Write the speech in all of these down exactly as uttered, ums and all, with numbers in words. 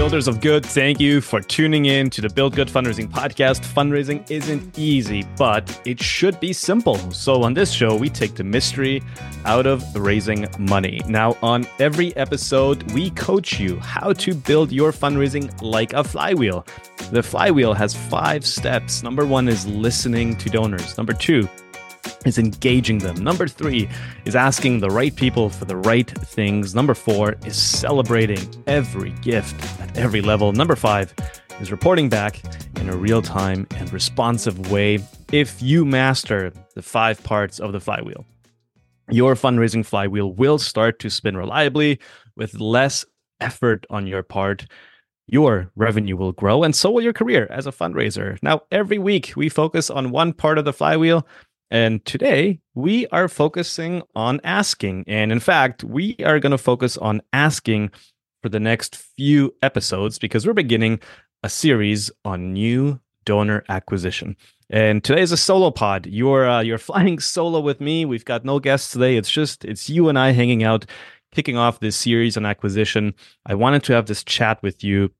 Builders of Good, thank you for tuning in to the Build Good Fundraising Podcast. Fundraising isn't easy, but it should be simple. So on this show, we take the mystery out of raising money. Now, on every episode, we coach you how to build your fundraising like a flywheel. The flywheel has five steps. Number one is listening to donors. Number two is engaging them. Number three is asking the right people for the right things. Number four is celebrating every gift at every level. Number five is reporting back in a real-time and responsive way. If you master the five parts of the flywheel, your fundraising flywheel will start to spin reliably with less effort on your part. Your revenue will grow, and so will your career as a fundraiser. Now, every week we focus on one part of the flywheel. And today we are focusing on asking. And in fact, we are going to focus on asking for the next few episodes because we're beginning a series on new donor acquisition. And today is a solo pod. You're uh, you're flying solo with me. We've got no guests today. It's just it's you and I hanging out, kicking off this series on acquisition. I wanted to have this chat with you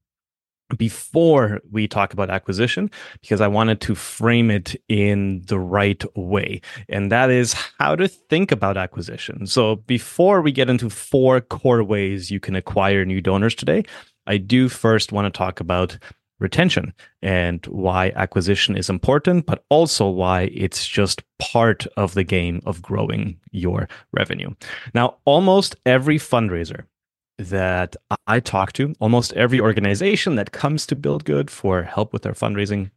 before we talk about acquisition, because I wanted to frame it in the right way. And that is how to think about acquisition. So before we get into four core ways you can acquire new donors today, I do first want to talk about retention and why acquisition is important, but also why it's just part of the game of growing your revenue. Now, almost every fundraiser that I talk to, almost every organization that comes to Build Good for help with their fundraising,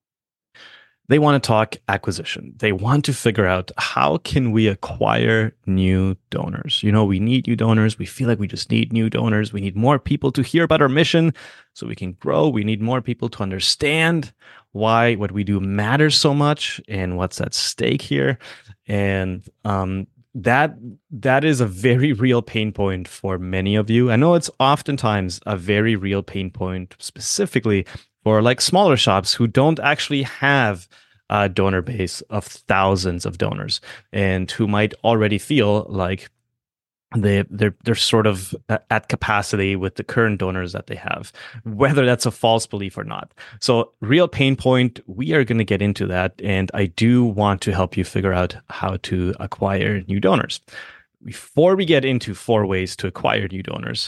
they want to talk acquisition. They want to figure out how can we acquire new donors. You know, we need new donors. We feel like we just need new donors. We need more people to hear about our mission so we can grow. We need more people to understand why what we do matters so much and what's at stake here. And um, That that is a very real pain point for many of you. I know it's oftentimes a very real pain point, specifically for like smaller shops who don't actually have a donor base of thousands of donors and who might already feel like they they're they're sort of at capacity with the current donors that they have, whether that's a false belief or not. So, real pain point, we are going to get into that, and I do want to help you figure out how to acquire new donors. Before we get into four ways to acquire new donors,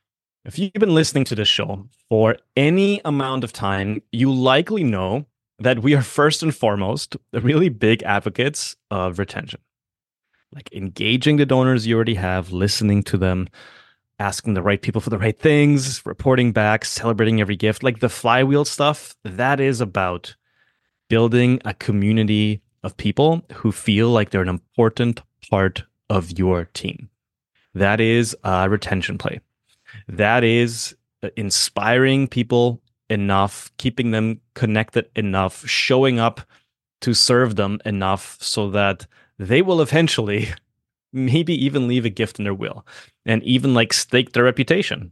if you've been listening to this show for any amount of time, you likely know that we are first and foremost really big advocates of retention. Like engaging the donors you already have, listening to them, asking the right people for the right things, reporting back, celebrating every gift, like the flywheel stuff, that is about building a community of people who feel like they're an important part of your team. That is a retention play. That is inspiring people enough, keeping them connected enough, showing up to serve them enough so that they will eventually maybe even leave a gift in their will and even like stake their reputation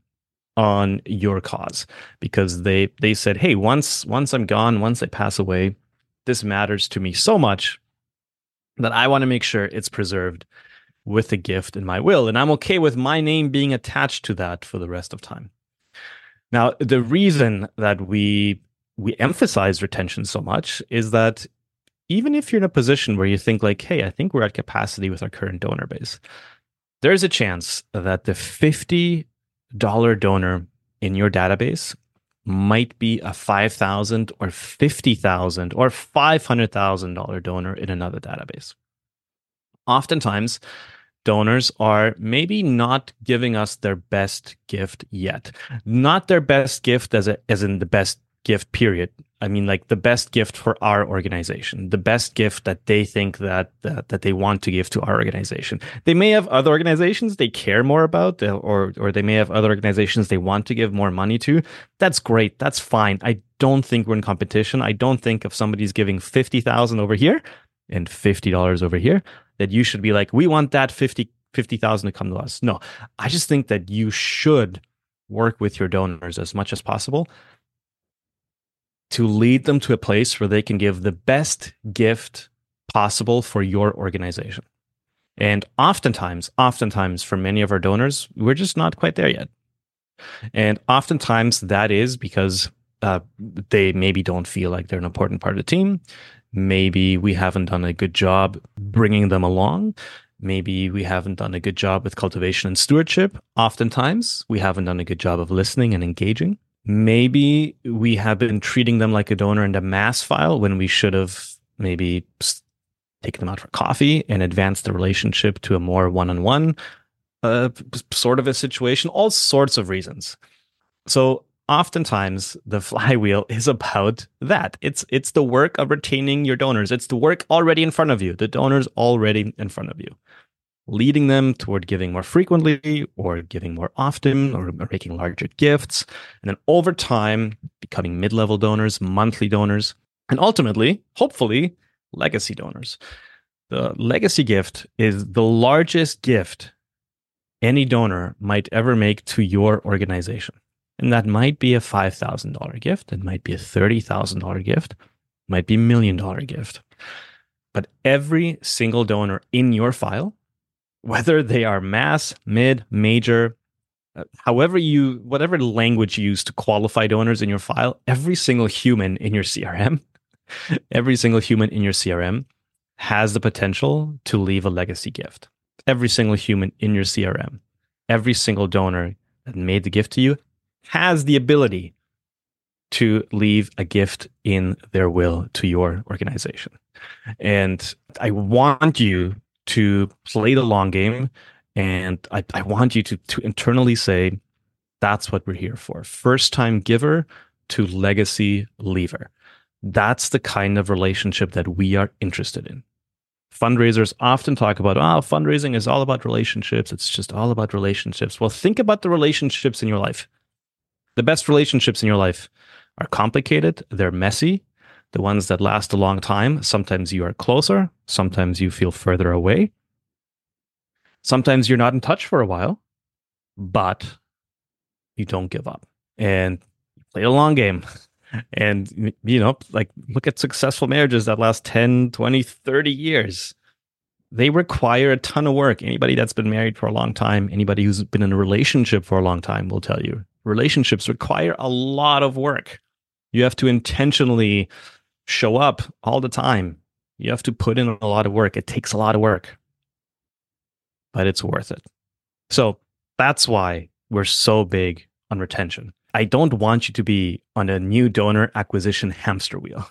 on your cause because they they said, hey, once once I'm gone, once I pass away, this matters to me so much that I want to make sure it's preserved with a gift in my will. And I'm okay with my name being attached to that for the rest of time. Now, the reason that we we emphasize retention so much is that even if you're in a position where you think like, hey, I think we're at capacity with our current donor base, there's a chance that the fifty dollars donor in your database might be a five thousand dollars or fifty thousand dollars or five hundred thousand dollars donor in another database. Oftentimes, donors are maybe not giving us their best gift yet. Not their best gift as a, as in the best gift period. I mean, like the best gift for our organization, the best gift that they think that, that that they want to give to our organization. They may have other organizations they care more about, or or they may have other organizations they want to give more money to. That's great. That's fine. I don't think we're in competition. I don't think if somebody's giving fifty thousand over here and fifty dollars over here, that you should be like, we want that fifty thousand to come to us. No, I just think that you should work with your donors as much as possible to lead them to a place where they can give the best gift possible for your organization. And oftentimes, oftentimes for many of our donors, we're just not quite there yet. And oftentimes that is because uh, they maybe don't feel like they're an important part of the team. Maybe we haven't done a good job bringing them along. Maybe we haven't done a good job with cultivation and stewardship. Oftentimes, we haven't done a good job of listening and engaging. Maybe we have been treating them like a donor in the mass file when we should have maybe taken them out for coffee and advanced the relationship to a more one-on-one uh, sort of a situation. All sorts of reasons. So oftentimes the flywheel is about that. It's it's the work of retaining your donors. It's the work already in front of you. The donors already in front of you. Leading them toward giving more frequently or giving more often or making larger gifts. And then over time, becoming mid-level donors, monthly donors, and ultimately, hopefully, legacy donors. The legacy gift is the largest gift any donor might ever make to your organization. And that might be a five thousand dollars gift. It might be a thirty thousand dollars gift. It might be a million dollar gift. But every single donor in your file, whether they are mass, mid, major, uh, however you, whatever language you use to qualify donors in your file, every single human in your C R M, every single human in your C R M has the potential to leave a legacy gift. Every single human in your C R M, every single donor that made the gift to you has the ability to leave a gift in their will to your organization. And I want you to play the long game. And I, I want you to, to internally say, that's what we're here for. First time giver to legacy leaver. That's the kind of relationship that we are interested in. Fundraisers often talk about, oh, fundraising is all about relationships. It's just all about relationships. Well, think about the relationships in your life. The best relationships in your life are complicated. They're messy. The ones that last a long time, sometimes you are closer. Sometimes you feel further away. Sometimes you're not in touch for a while, but you don't give up and you play a long game. And, you know, like look at successful marriages that last ten, twenty, thirty years. They require a ton of work. Anybody that's been married for a long time, anybody who's been in a relationship for a long time will tell you. Relationships require a lot of work. You have to intentionally show up all the time. You have to put in a lot of work. It takes a lot of work, but it's worth it. So that's why we're so big on retention. I don't want you to be on a new donor acquisition hamster wheel.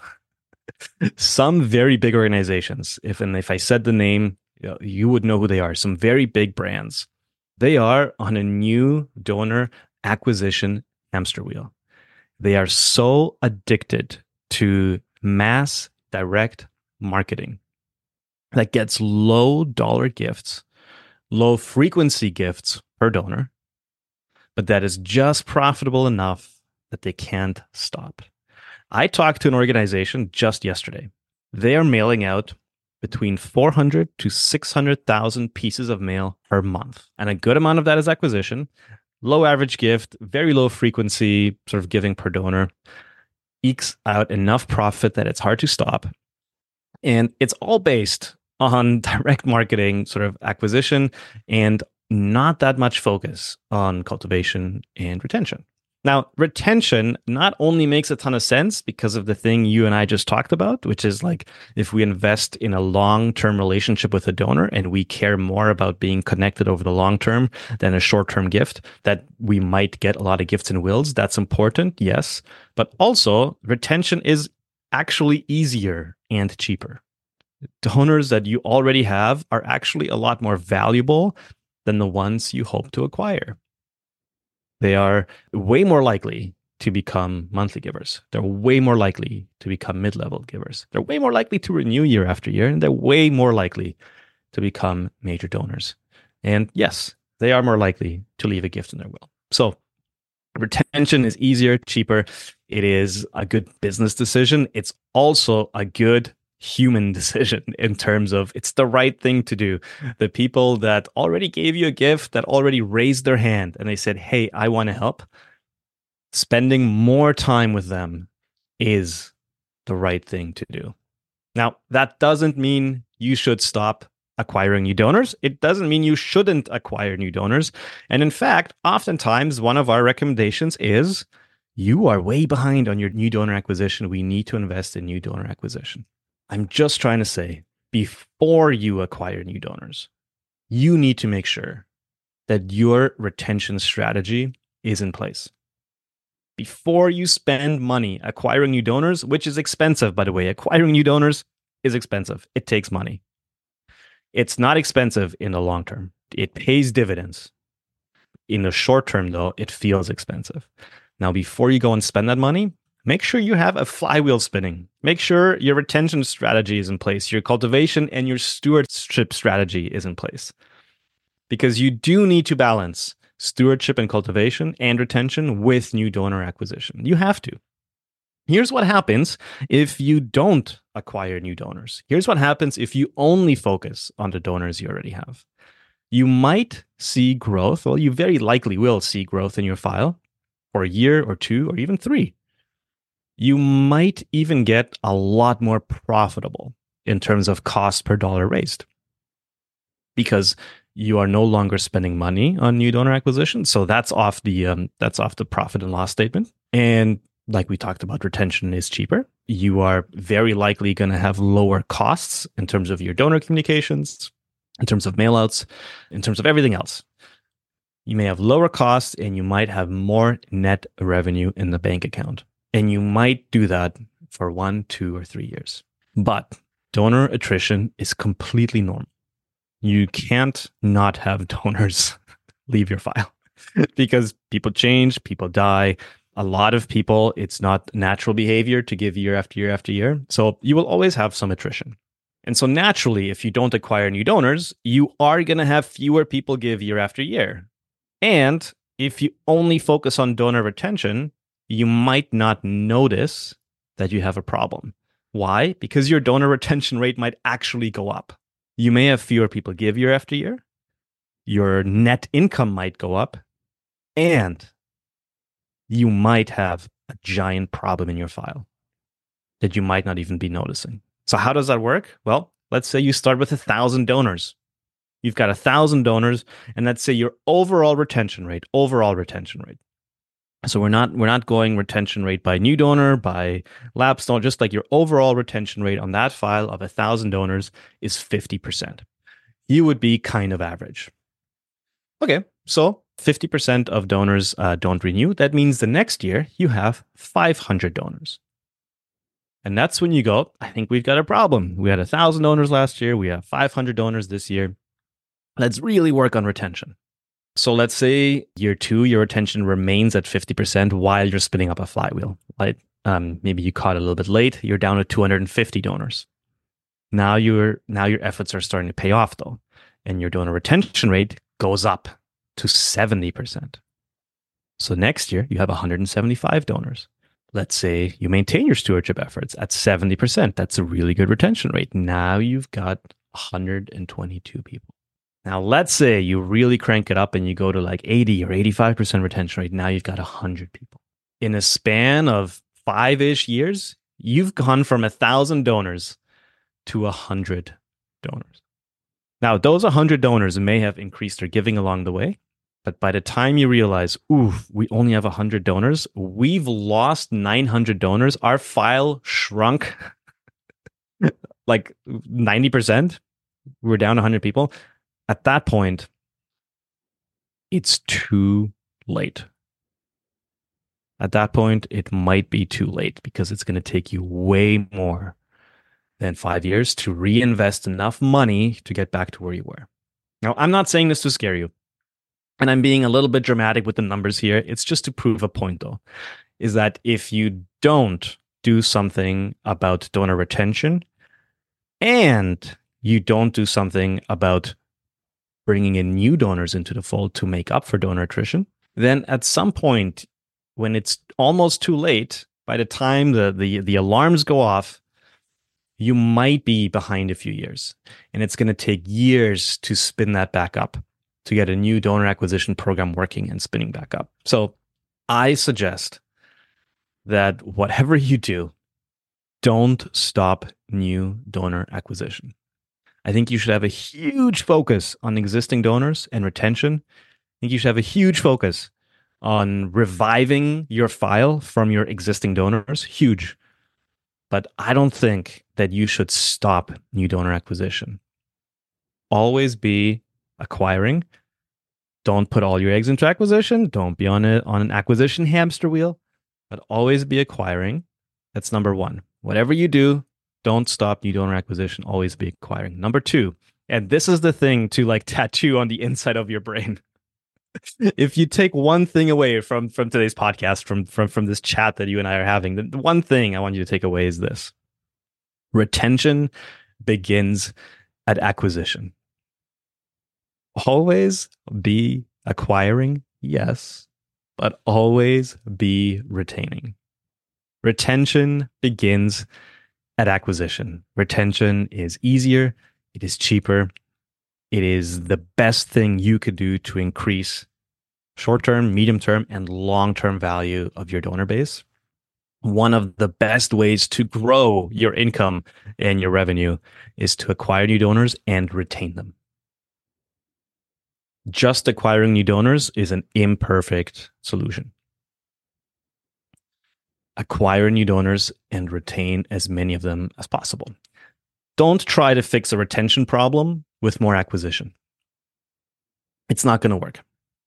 Some very big organizations, if and if I said the name, you know, you would know who they are. Some very big brands. They are on a new donor acquisition hamster wheel. They are so addicted to mass direct marketing that gets low dollar gifts, low frequency gifts per donor, but that is just profitable enough that they can't stop. I talked to an organization just yesterday. They are mailing out between four hundred to six hundred thousand pieces of mail per month. And a good amount of that is acquisition, low average gift, very low frequency sort of giving per donor, ekes out enough profit that it's hard to stop. And it's all based on direct marketing sort of acquisition and not that much focus on cultivation and retention. Now, retention not only makes a ton of sense because of the thing you and I just talked about, which is like if we invest in a long-term relationship with a donor and we care more about being connected over the long term than a short-term gift, that we might get a lot of gifts and wills. That's important, yes. But also, retention is actually easier and cheaper. Donors that you already have are actually a lot more valuable than the ones you hope to acquire. They are way more likely to become monthly givers. They're way more likely to become mid-level givers. They're way more likely to renew year after year, and they're way more likely to become major donors. And yes, they are more likely to leave a gift in their will. So retention is easier, cheaper. It is a good business decision. It's also a good human decision in terms of it's the right thing to do. The people that already gave you a gift, that already raised their hand and they said, hey, I want to help, spending more time with them is the right thing to do. Now, that doesn't mean you should stop acquiring new donors. It doesn't mean you shouldn't acquire new donors. And in fact, oftentimes one of our recommendations is you are way behind on your new donor acquisition. We need to invest in new donor acquisition. I'm just trying to say, before you acquire new donors, you need to make sure that your retention strategy is in place. Before you spend money acquiring new donors, which is expensive, by the way, acquiring new donors is expensive. It takes money. It's not expensive in the long term. It pays dividends. In the short term, though, it feels expensive. Now, before you go and spend that money, make sure you have a flywheel spinning. Make sure your retention strategy is in place. Your cultivation and your stewardship strategy is in place. Because you do need to balance stewardship and cultivation and retention with new donor acquisition. You have to. Here's what happens if you don't acquire new donors. Here's what happens if you only focus on the donors you already have. You might see growth. Well, you very likely will see growth in your file for a year or two or even three. You might even get a lot more profitable in terms of cost per dollar raised because you are no longer spending money on new donor acquisition. So that's off the um, that's off the profit and loss statement. And like we talked about, retention is cheaper. You are very likely going to have lower costs in terms of your donor communications, in terms of mailouts, in terms of everything else. You may have lower costs and you might have more net revenue in the bank account. And you might do that for one, two, or three years. But donor attrition is completely normal. You can't not have donors leave your file because people change, people die. A lot of people, it's not natural behavior to give year after year after year. So you will always have some attrition. And so naturally, if you don't acquire new donors, you are going to have fewer people give year after year. And if you only focus on donor retention, you might not notice that you have a problem. Why? Because your donor retention rate might actually go up. You may have fewer people give year after year. Your net income might go up. And you might have a giant problem in your file that you might not even be noticing. So how does that work? Well, let's say you start with a thousand donors. You've got a thousand donors, and let's say your overall retention rate, overall retention rate. So we're not we're not going retention rate by new donor, by lapsed donor, just like your overall retention rate on that file of a thousand donors is fifty percent. You would be kind of average. Okay, so fifty percent of donors uh, don't renew. That means the next year you have five hundred donors. And that's when you go, I think we've got a problem. We had one thousand donors last year. We have five hundred donors this year. Let's really work on retention. So let's say year two, your retention remains at fifty percent while you're spinning up a flywheel, right? Um, maybe you caught a little bit late. You're down to two hundred fifty donors. Now you're now your efforts are starting to pay off though. And your donor retention rate goes up to seventy percent. So next year you have one hundred seventy-five donors. Let's say you maintain your stewardship efforts at seventy percent. That's a really good retention rate. Now you've got one hundred twenty-two people. Now, let's say you really crank it up and you go to like eighty or eighty-five percent retention rate. Now you've got one hundred people. In a span of five-ish years, you've gone from one thousand donors to one hundred donors. Now, those one hundred donors may have increased their giving along the way, but by the time you realize, ooh, we only have one hundred donors, we've lost nine hundred donors. Our file shrunk like ninety percent. We're down one hundred people. At that point, it's too late. At that point, it might be too late because it's going to take you way more than five years to reinvest enough money to get back to where you were. Now, I'm not saying this to scare you, and I'm being a little bit dramatic with the numbers here. It's just to prove a point, though, is that if you don't do something about donor retention and you don't do something about bringing in new donors into the fold to make up for donor attrition, then at some point, when it's almost too late, by the time the, the, the alarms go off, you might be behind a few years. And it's going to take years to spin that back up, to get a new donor acquisition program working and spinning back up. So I suggest that whatever you do, don't stop new donor acquisition. I think you should have a huge focus on existing donors and retention. I think you should have a huge focus on reviving your file from your existing donors. Huge. But I don't think that you should stop new donor acquisition. Always be acquiring. Don't put all your eggs into acquisition. Don't be on a, on an acquisition hamster wheel, but always be acquiring. That's number one. Whatever you do, don't stop new donor acquisition. Always be acquiring. Number two, and this is the thing to like tattoo on the inside of your brain. If you take one thing away from from today's podcast, from from from this chat that you and I are having, the one thing I want you to take away is this: retention begins at acquisition. Always be acquiring, yes, but always be retaining. Retention begins at acquisition. Retention is easier, it is cheaper, it is the best thing you could do to increase short-term, medium-term, and long-term value of your donor base. One of the best ways to grow your income and your revenue is to acquire new donors and retain them. Just acquiring new donors is an imperfect solution. Acquire new donors and retain as many of them as possible. Don't try to fix a retention problem with more acquisition. It's not going to work.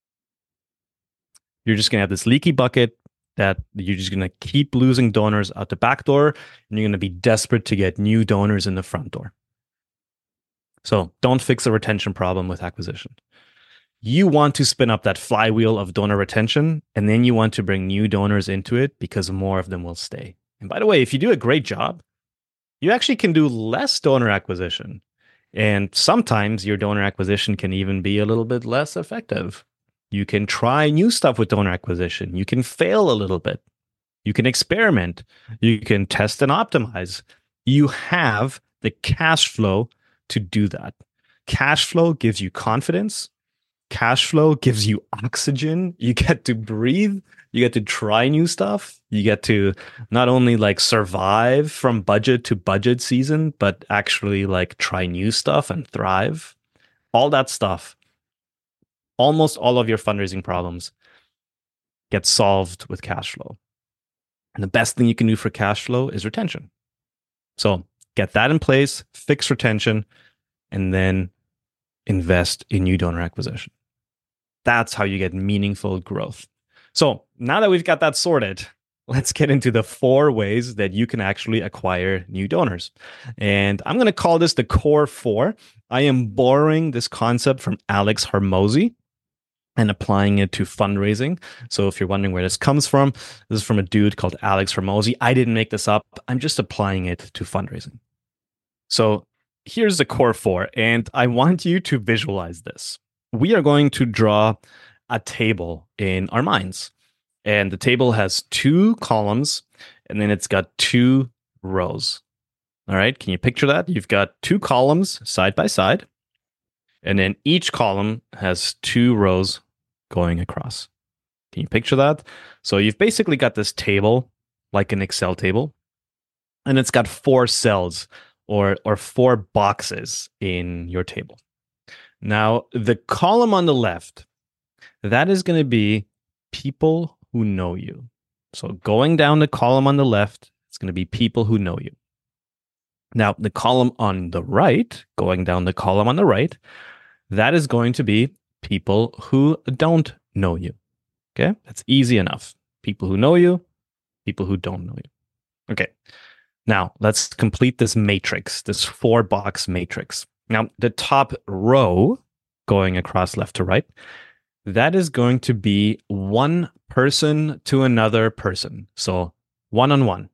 You're just going to have this leaky bucket that you're just going to keep losing donors out the back door, and you're going to be desperate to get new donors in the front door. So don't fix a retention problem with acquisition. You want to spin up that flywheel of donor retention, and then you want to bring new donors into it because more of them will stay. And by the way, if you do a great job, you actually can do less donor acquisition. And sometimes your donor acquisition can even be a little bit less effective. You can try new stuff with donor acquisition. You can fail a little bit. You can experiment. You can test and optimize. You have the cash flow to do that. Cash flow gives you confidence. Cash flow gives you oxygen. You get to breathe. You get to try new stuff. You get to not only like survive from budget to budget season, but actually like try new stuff and thrive. All that stuff. Almost all of your fundraising problems get solved with cash flow. And the best thing you can do for cash flow is retention. So get that in place, fix retention, and then invest in new donor acquisition. That's how you get meaningful growth. So now that we've got that sorted, let's get into the four ways that you can actually acquire new donors. And I'm going to call this the core four. I am borrowing this concept from Alex Hormozi and applying it to fundraising. So if you're wondering where this comes from, this is from a dude called Alex Hormozi. I didn't make this up. I'm just applying it to fundraising. So here's the core four, and I want you to visualize this. We are going to draw a table in our minds. And the table has two columns, and then it's got two rows. All right, can you picture that? You've got two columns side by side, and then each column has two rows going across. Can you picture that? So you've basically got this table, like an Excel table, and it's got four cells or, or four boxes in your table. Now, the column on the left, that is going to be people who know you. So going down the column on the left, it's going to be people who know you. Now, the column on the right, going down the column on the right, that is going to be people who don't know you. Okay, that's easy enough. People who know you, people who don't know you. Okay, now let's complete this matrix, this four box matrix. Now, the top row going across left to right, that is going to be one person to another person. So one-on-one.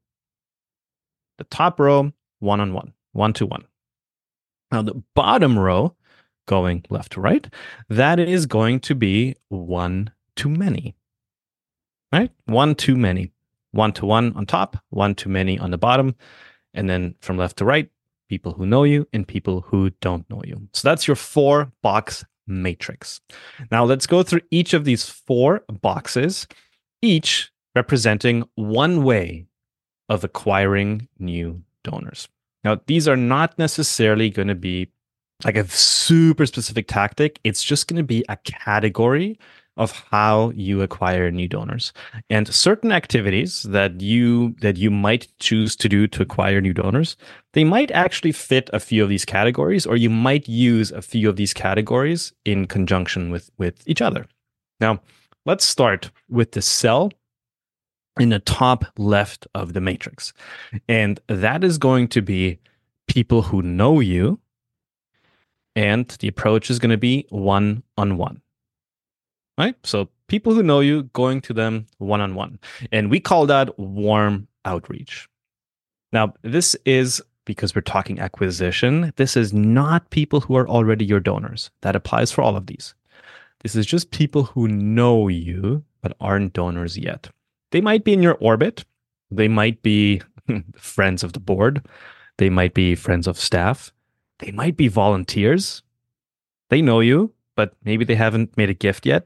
The top row, one-on-one, one-to-one. Now, the bottom row going left to right, that is going to be one-to-many. Right? One-to-many. One-to-one on top, one-to-many on the bottom. And then from left to right, people who know you and people who don't know you. So that's your four box matrix. Now let's go through each of these four boxes, each representing one way of acquiring new donors. Now, these are not necessarily going to be like a super specific tactic. It's just going to be a category of how you acquire new donors. And certain activities that you that you might choose to do to acquire new donors, they might actually fit a few of these categories, or you might use a few of these categories in conjunction with with each other. Now, let's start with the cell in the top left of the matrix. And that is going to be people who know you, and the approach is going to be one-on-one. Right? So people who know you, going to them one-on-one. And we call that warm outreach. Now, this is, because we're talking acquisition, this is not people who are already your donors. That applies for all of these. This is just people who know you, but aren't donors yet. They might be in your orbit. They might be friends of the board. They might be friends of staff. They might be volunteers. They know you, but maybe they haven't made a gift yet.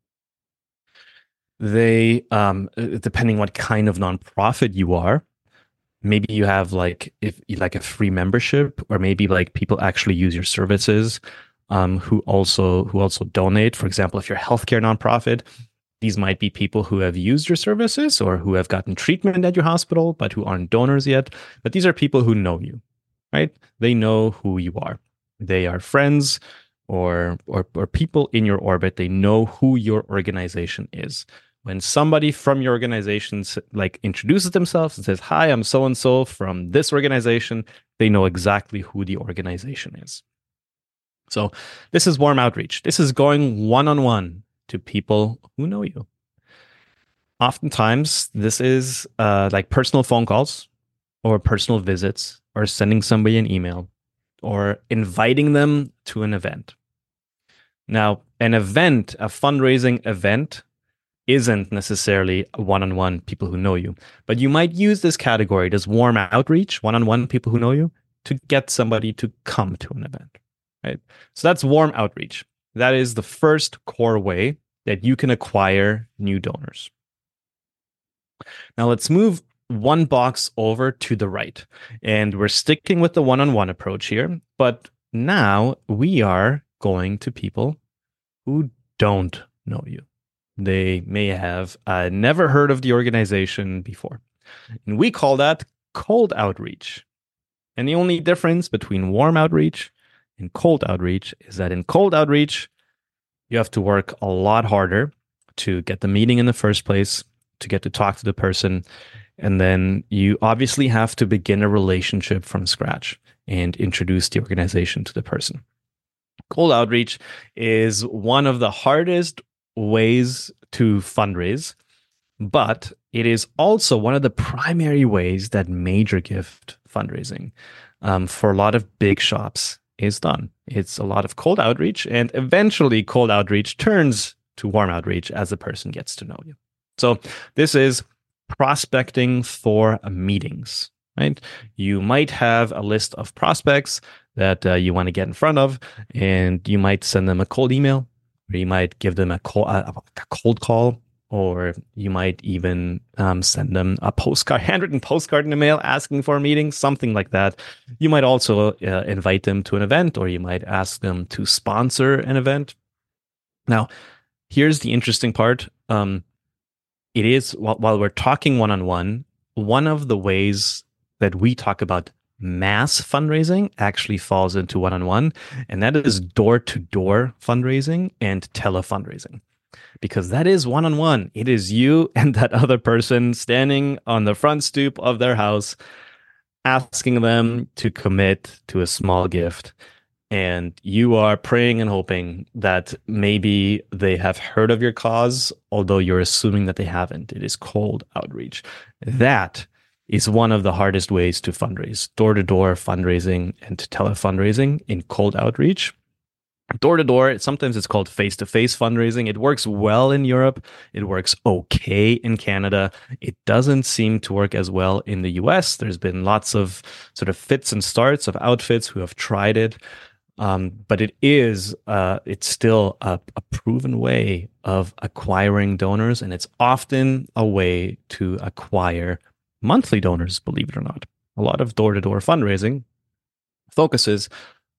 They, um, depending what kind of nonprofit you are, maybe you have like if like a free membership, or maybe like people actually use your services, um, who also who also donate. For example, if you're a healthcare nonprofit, these might be people who have used your services or who have gotten treatment at your hospital, but who aren't donors yet. But these are people who know you, right? They know who you are. They are friends or or, or people in your orbit. They know who your organization is. When somebody from your organization like introduces themselves and says, "Hi, I'm so-and-so from this organization," they know exactly who the organization is. So this is warm outreach. This is going one-on-one to people who know you. Oftentimes, this is uh, like personal phone calls or personal visits or sending somebody an email or inviting them to an event. Now, an event, a fundraising event, isn't necessarily one-on-one people who know you, but you might use this category, this warm outreach, one-on-one people who know you, to get somebody to come to an event, right? So that's warm outreach. That is the first core way that you can acquire new donors. Now let's move one box over to the right, and we're sticking with the one-on-one approach here, but now we are going to people who don't know you. They may have uh, never heard of the organization before. And we call that cold outreach. And the only difference between warm outreach and cold outreach is that in cold outreach, you have to work a lot harder to get the meeting in the first place, to get to talk to the person. And then you obviously have to begin a relationship from scratch and introduce the organization to the person. Cold outreach is one of the hardest ways to fundraise, but it is also one of the primary ways that major gift fundraising um, for a lot of big shops is done. It's a lot of cold outreach, and eventually cold outreach turns to warm outreach as the person gets to know you. So this is prospecting for meetings, right? You might have a list of prospects that uh, you want to get in front of, and you might send them a cold email, or you might give them a cold, a cold call, or you might even um, send them a postcard, handwritten postcard in the mail asking for a meeting, something like that. You might also uh, invite them to an event, or you might ask them to sponsor an event. Now, here's the interesting part. Um, it is, while, while we're talking one-on-one, one of the ways that we talk about mass fundraising actually falls into one-on-one, and that is door-to-door fundraising and telefundraising, because that is one-on-one. It is you and that other person standing on the front stoop of their house, asking them to commit to a small gift, and you are praying and hoping that maybe they have heard of your cause, although you're assuming that they haven't. It is cold outreach. That is one of the hardest ways to fundraise. Door-to-door fundraising and telefundraising in cold outreach. Door-to-door, sometimes it's called face-to-face fundraising. It works well in Europe. It works okay in Canada. It doesn't seem to work as well in the U S. There's been lots of sort of fits and starts of outfits who have tried it. Um, but it is, uh, it's still a, a proven way of acquiring donors, and it's often a way to acquire monthly donors, believe it or not. A lot of door-to-door fundraising focuses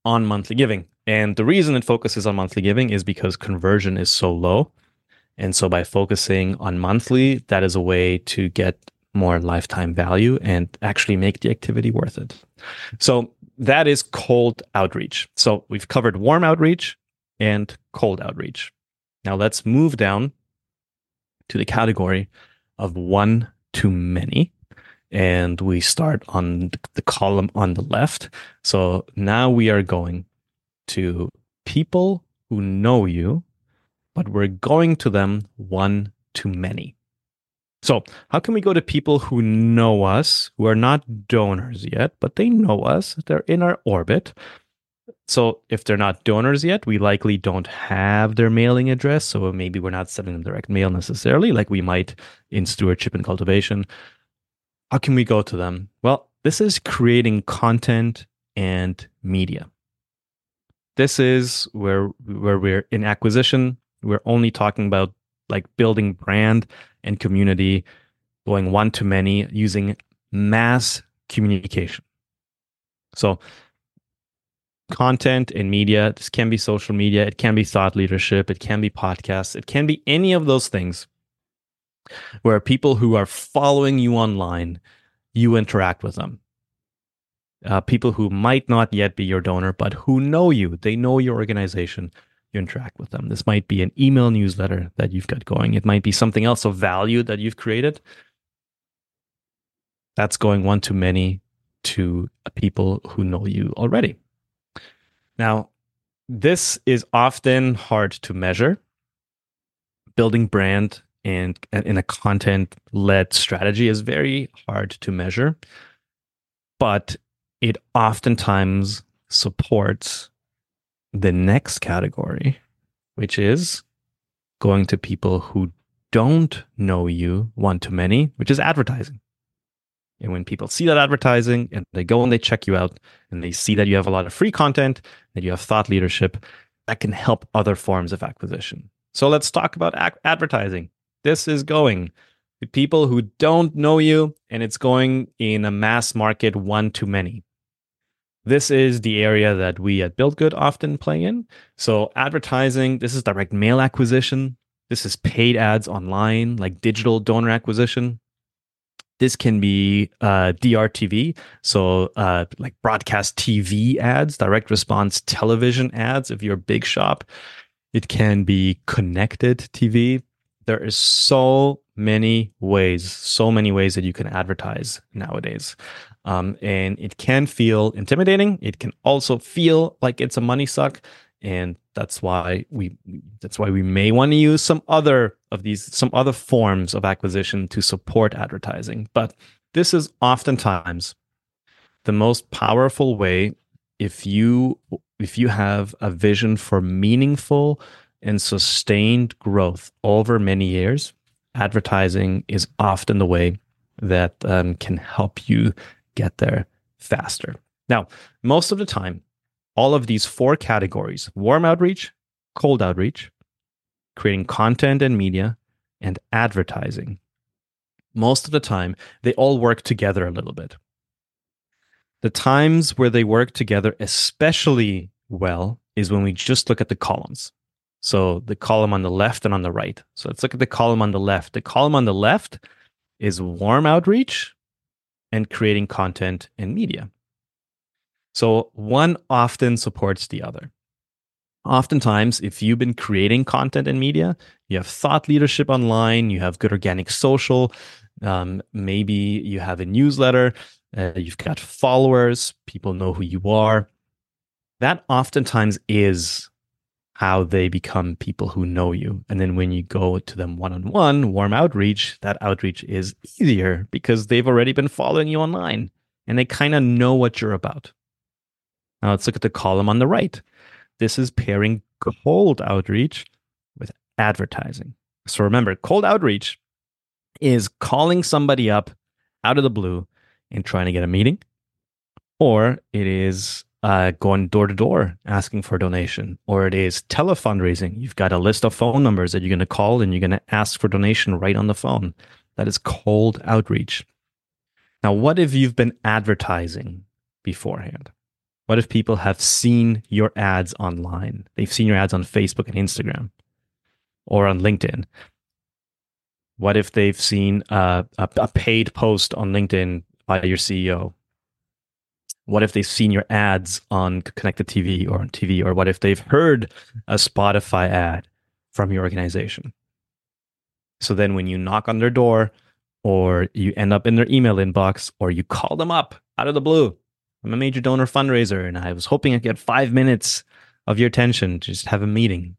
on monthly giving. And the reason it focuses on monthly giving is because conversion is so low. And so by focusing on monthly, that is a way to get more lifetime value and actually make the activity worth it. So that is cold outreach. So we've covered warm outreach and cold outreach. Now let's move down to the category of one to many. And we start on the column on the left. So now we are going to people who know you, but we're going to them one to many. So how can we go to people who know us, who are not donors yet, but they know us, they're in our orbit. So if they're not donors yet, we likely don't have their mailing address. So maybe we're not sending them direct mail necessarily, like we might in stewardship and cultivation. How can we go to them? Well, this is creating content and media. This is where, where we're in acquisition. We're only talking about like building brand and community, going one to many, using mass communication. So content and media, this can be social media, it can be thought leadership, it can be podcasts, it can be any of those things where people who are following you online, you interact with them. Uh, people who might not yet be your donor, but who know you, they know your organization, you interact with them. This might be an email newsletter that you've got going. It might be something else of value that you've created. That's going one to many to people who know you already. Now, this is often hard to measure. Building brand and in a content-led strategy is very hard to measure, but it oftentimes supports the next category, which is going to people who don't know you one to many, which is advertising. And when people see that advertising and they go and they check you out and they see that you have a lot of free content, that you have thought leadership, that can help other forms of acquisition. So let's talk about ac- advertising. This is going to people who don't know you, and it's going in a mass market one to many. This is the area that we at Build Good often play in. So advertising, this is direct mail acquisition. This is paid ads online, like digital donor acquisition. This can be uh, D R T V, so uh, like broadcast T V ads, direct response television ads if you're a big shop. It can be connected T V. There is so many ways, so many ways that you can advertise nowadays. Um, and it can feel intimidating. It can also feel like it's a money suck. And that's why we that's why we may want to use some other of these, some other forms of acquisition to support advertising. But this is oftentimes the most powerful way if you if you have a vision for meaningful and sustained growth over many years. Advertising is often the way that um, can help you get there faster. Now, most of the time, all of these four categories, warm outreach, cold outreach, creating content and media, and advertising, most of the time, they all work together a little bit. The times where they work together especially well is when we just look at the columns. So the column on the left and on the right. So let's look at the column on the left. The column on the left is warm outreach and creating content and media. So one often supports the other. Oftentimes, if you've been creating content and media, you have thought leadership online, you have good organic social, um, maybe you have a newsletter, uh, you've got followers, people know who you are. That oftentimes is how they become people who know you. And then when you go to them one-on-one, warm outreach, that outreach is easier because they've already been following you online and they kind of know what you're about. Now let's look at the column on the right. This is pairing cold outreach with advertising. So remember, cold outreach is calling somebody up out of the blue and trying to get a meeting, or it is Uh, going door to door, asking for a donation, or it is telefundraising. You've got a list of phone numbers that you're going to call and you're going to ask for donation right on the phone. That is cold outreach. Now, what if you've been advertising beforehand? What if people have seen your ads online? They've seen your ads on Facebook and Instagram or on LinkedIn. What if they've seen uh, a, a paid post on LinkedIn by your C E O? What if they've seen your ads on connected T V or on T V? Or what if they've heard a Spotify ad from your organization? So then when you knock on their door or you end up in their email inbox or you call them up out of the blue, I'm a major donor fundraiser and I was hoping I could get five minutes of your attention to just have a meeting.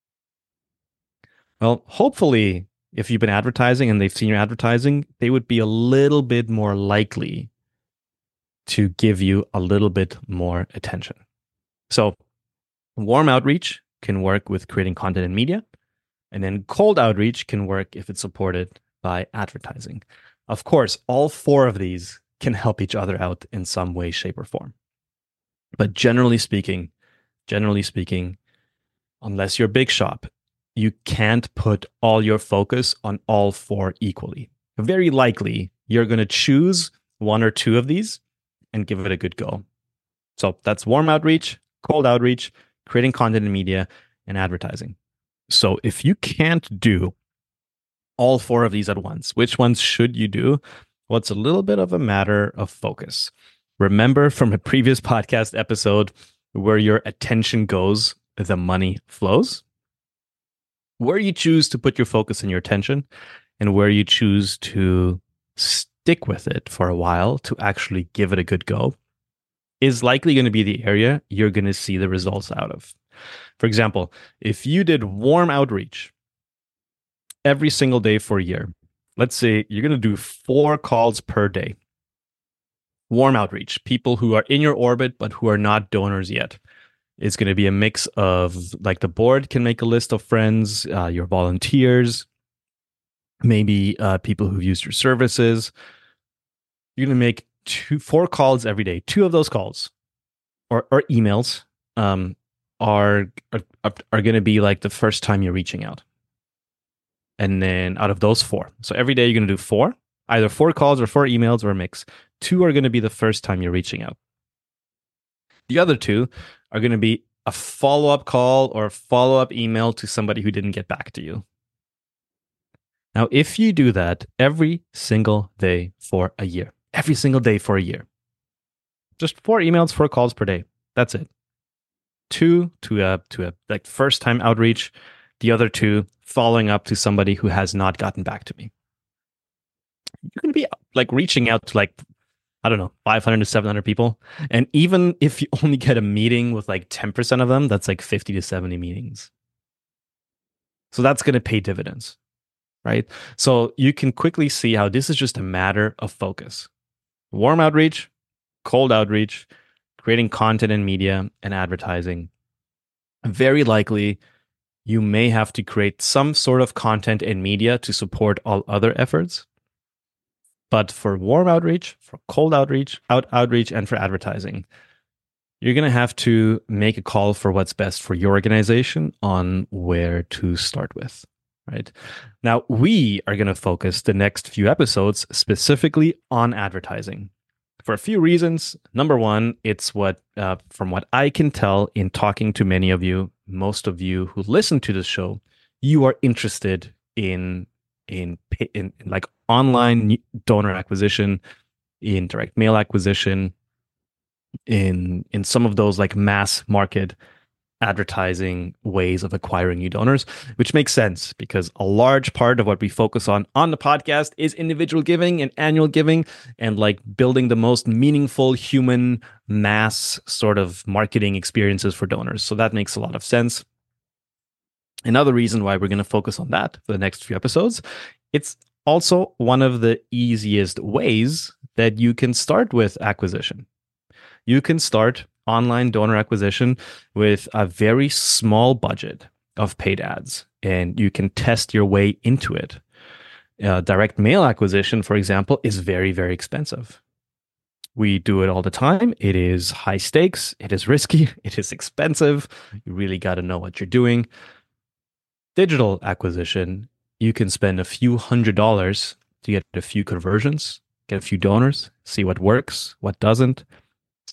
Well, hopefully, if you've been advertising and they've seen your advertising, they would be a little bit more likely to give you a little bit more attention. So warm outreach can work with creating content and media, and then cold outreach can work if it's supported by advertising. Of course, all four of these can help each other out in some way, shape, or form. But generally speaking, generally speaking, unless you're a big shop, you can't put all your focus on all four equally. Very likely, you're going to choose one or two of these and give it a good go. So that's warm outreach, cold outreach, creating content and media, and advertising. So if you can't do all four of these at once, which ones should you do? Well, it's a little bit of a matter of focus. Remember from a previous podcast episode, where your attention goes, the money flows? Where you choose to put your focus and your attention, and where you choose to stick with it for a while to actually give it a good go, is likely going to be the area you're going to see the results out of. For example, if you did warm outreach every single day for a year, let's say you're going to do four calls per day. Warm outreach, people who are in your orbit, but who are not donors yet. It's going to be a mix of, like, the board can make a list of friends, uh, your volunteers, maybe uh, people who've used your services. You're going to make two, four calls every day. Two of those calls or, or emails um, are, are, are going to be like the first time you're reaching out. And then out of those four, so every day you're going to do four, either four calls or four emails or a mix. Two are going to be the first time you're reaching out. The other two are going to be a follow-up call or a follow-up email to somebody who didn't get back to you. Now, if you do that every single day for a year, every single day for a year, just four emails, four calls per day, that's it. Two to a to a like first time outreach, the other two following up to somebody who has not gotten back to me. You're going to be like reaching out to like, I don't know, five hundred to seven hundred people. And even if you only get a meeting with like ten percent of them, that's like fifty to seventy meetings. So that's going to pay dividends, right? So you can quickly see how this is just a matter of focus. Warm outreach, cold outreach, creating content and media and advertising. Very likely, you may have to create some sort of content and media to support all other efforts. But for warm outreach, for cold outreach, out outreach, and for advertising, you're going to have to make a call for what's best for your organization on where to start with, right? Now, we are going to focus the next few episodes specifically on advertising for a few reasons. Number one, it's what, uh, from what I can tell in talking to many of you, most of you who listen to this show, you are interested in in, in, in like online donor acquisition, in direct mail acquisition, in in some of those like mass market advertising ways of acquiring new donors, which makes sense because a large part of what we focus on on the podcast is individual giving and annual giving and like building the most meaningful human mass sort of marketing experiences for donors. So that makes a lot of sense. Another reason why we're going to focus on that for the next few episodes, it's also one of the easiest ways that you can start with acquisition. You can start online donor acquisition with a very small budget of paid ads, and you can test your way into it. Uh, direct mail acquisition, for example, is very, very expensive. We do it all the time. It is high stakes. It is risky. It is expensive. You really got to know what you're doing. Digital acquisition, you can spend a few hundred dollars to get a few conversions, get a few donors, see what works, what doesn't.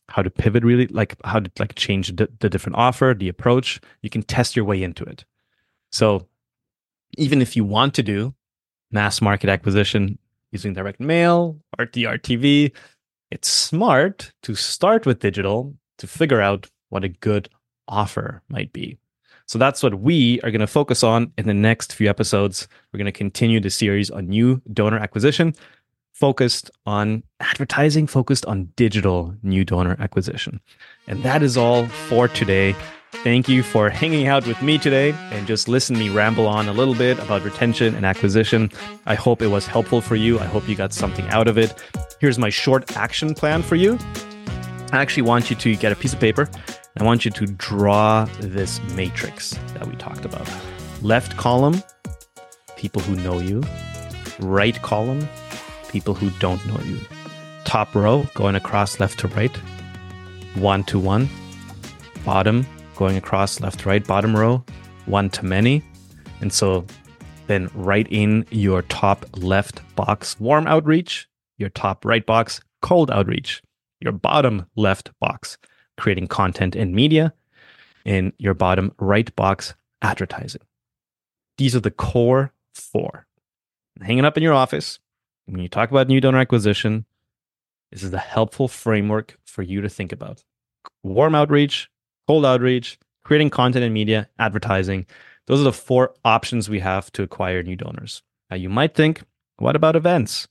how to pivot really, like how to like change the, the different offer, the approach. You can test your way into it. So even if you want to do mass market acquisition using direct mail or D R T V, it's smart to start with digital to figure out what a good offer might be. So that's what we are going to focus on in the next few episodes. We're going to continue the series on new donor acquisition, focused on advertising, focused on digital new donor acquisition. And that is all for today. Thank you for hanging out with me today and just listen me ramble on a little bit about retention and acquisition. I hope it was helpful for you. I hope you got something out of it. Here's my short action plan for you. I actually want you to get a piece of paper. I want you to draw this matrix that we talked about. Left column, people who know you. Right column, people who don't know you. Top row, going across left to right. One to one. Bottom, going across left to right. Bottom row, one to many. And so then write in your top left box, warm outreach. Your top right box, cold outreach. Your bottom left box, creating content and media. In your bottom right box, advertising. These are the core four. Hanging up in your office, when you talk about new donor acquisition, this is a helpful framework for you to think about. Warm outreach, cold outreach, creating content and media, advertising. Those are the four options we have to acquire new donors. Now you might think, what about events?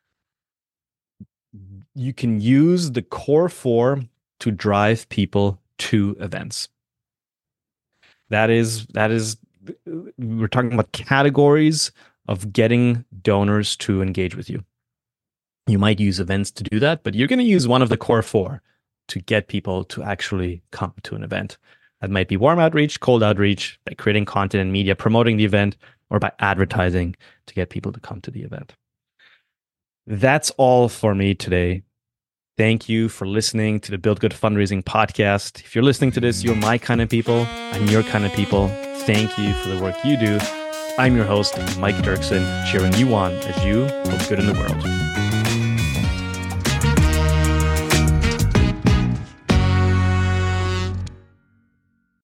You can use the core four to drive people to events. That is, that is, we're talking about categories of getting donors to engage with you. You might use events to do that, but you're going to use one of the core four to get people to actually come to an event. That might be warm outreach, cold outreach, by creating content and media, promoting the event, or by advertising to get people to come to the event. That's all for me today. Thank you for listening to the Build Good Fundraising podcast. If you're listening to this, you're my kind of people. I'm your kind of people. Thank you for the work you do. I'm your host, Mike Dirksen, cheering you on as you build good in the world.